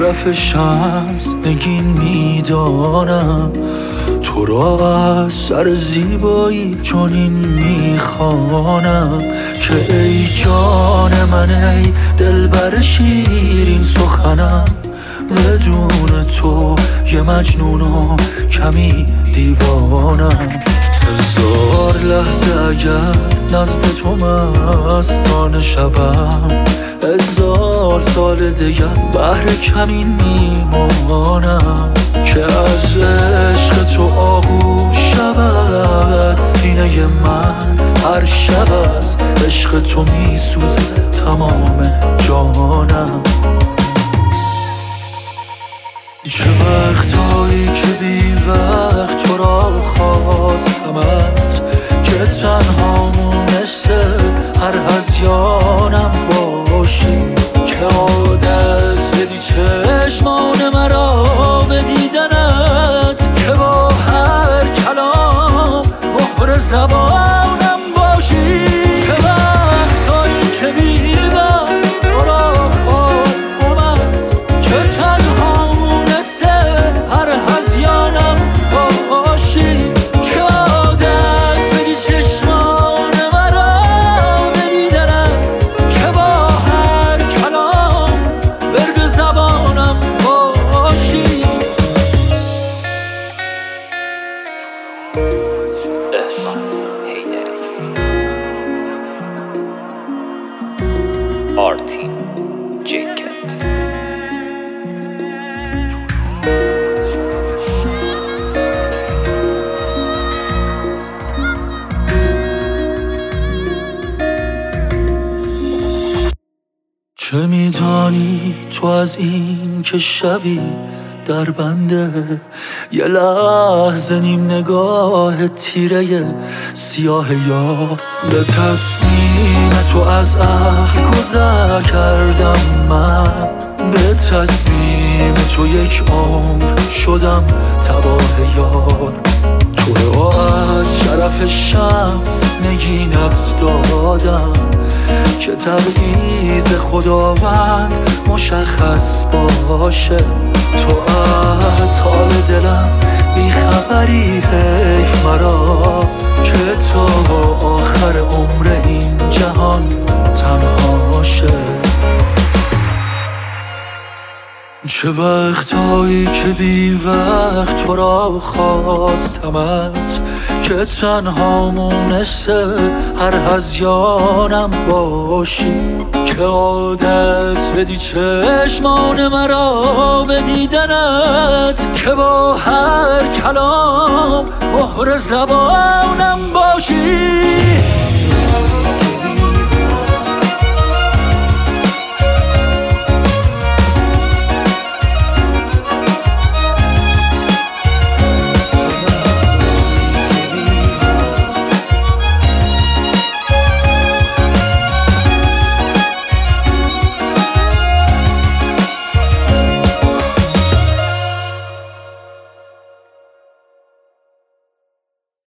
شرف شمس نگین میدانم، تو را از سر زیبایی چنین میخوانم که ای جان من، ای دلبر شیرین سخنم، بدون تو یه مجنون و کمی دیوانم. هزار لحظه اگر نزد تو مستانه شوم، هزار سال دیگر بهر کمین میمانم که از عشق تو آغوش شود سینه من. هر شب از عشق تو میسوزه تمام جانم. چه وقتایی که بی وقت تو را خواستمت، که تنها مونسته هر هذیانم باشی، که عادت بدی چشمان مرا به دیدنت، که با هر کلام مهر زبانم باشی. چه وقتایی که بی وقت تو را خواستمت، که تنها مونسته هر هذیانم باشی، که عادت بدی چشمان مرا به دیدنت، که با هر کلام ورد زبانم باشی. احسان حیدری، آرتین جیکت. چه میدانی تو از این که شوی در بنده یه لحظه نیم نگاه تیره سیاه یار؟ به تصمیم تو از عقل گذر کردم من، به تصمیم تو یک عمر شدم تباه یار. تو را از شرف شمس نگینت دادم، که تبعیض خداوند مشخص باشه. تو از حال دلم بیخبری، حیف مرا که تا آخر عمر این جهان تنها شه. چه وقتایی که بی وقت تو را خواستمت، که تنها مونسته هر هذیانم باشی، که عادت بدی چشمان مرا به دیدنت، که با هر کلام مهر زبانم باشی.